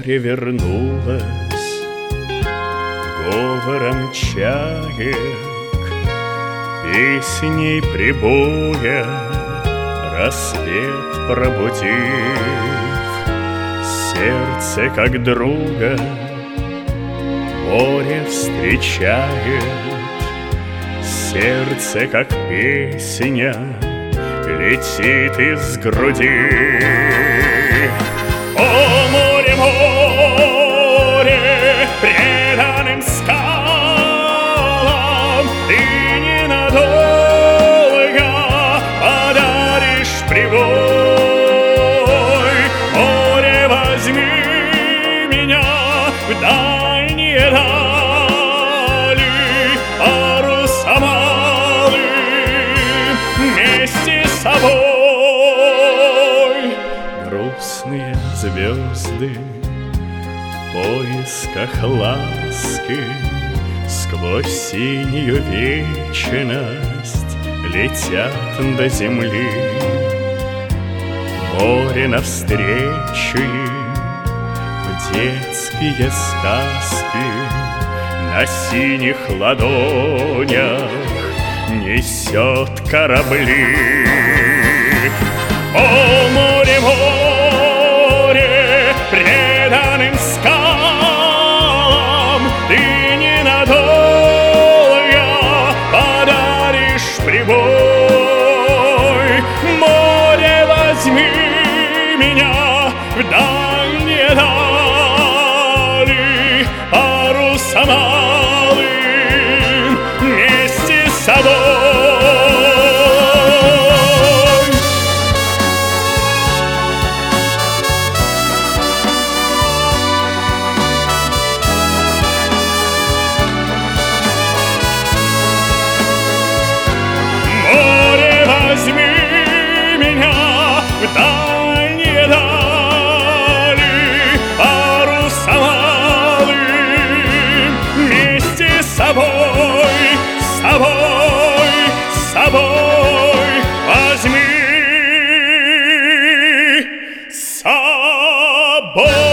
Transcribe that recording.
море вернулось говором чаек, песней прибоя рассвет пробудив. Сердце как друга море встречает, сердце как песня летит из груди. О, море, море, преданным скалам ты ненадолго подаришь прибой. Море, возьми меня в дальние дали, парусом алым вместе с собой. Грустные звезды в поисках ласки сквозь синюю вечность летят до земли. Море навстречу им в детские сказки на синих ладонях несет корабли. О, море, море, преданным скалам ты ненадолго подаришь прибой. Море, возьми меня в дальние дали, парусом алым вместе с собой. Возьми меня в дальние дали, парусом алым вместе с собой, с собой, с собой. Возьми с собой.